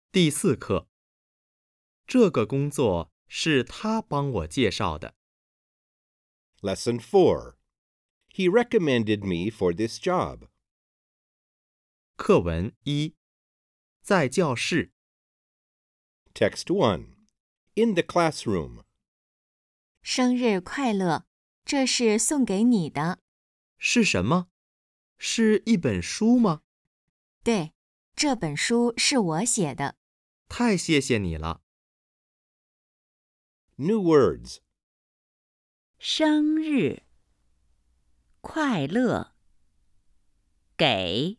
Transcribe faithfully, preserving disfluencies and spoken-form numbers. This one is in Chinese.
第四课，这个工作是他帮我介绍的。 Lesson four. He recommended me for this job. 课文一，在教室。 Text one. In the classroom. 生日快乐，这是送给你的。 是什么？是一本书吗？ 对，这本书是我写的。 太谢谢你了。 New words. 生日快乐，给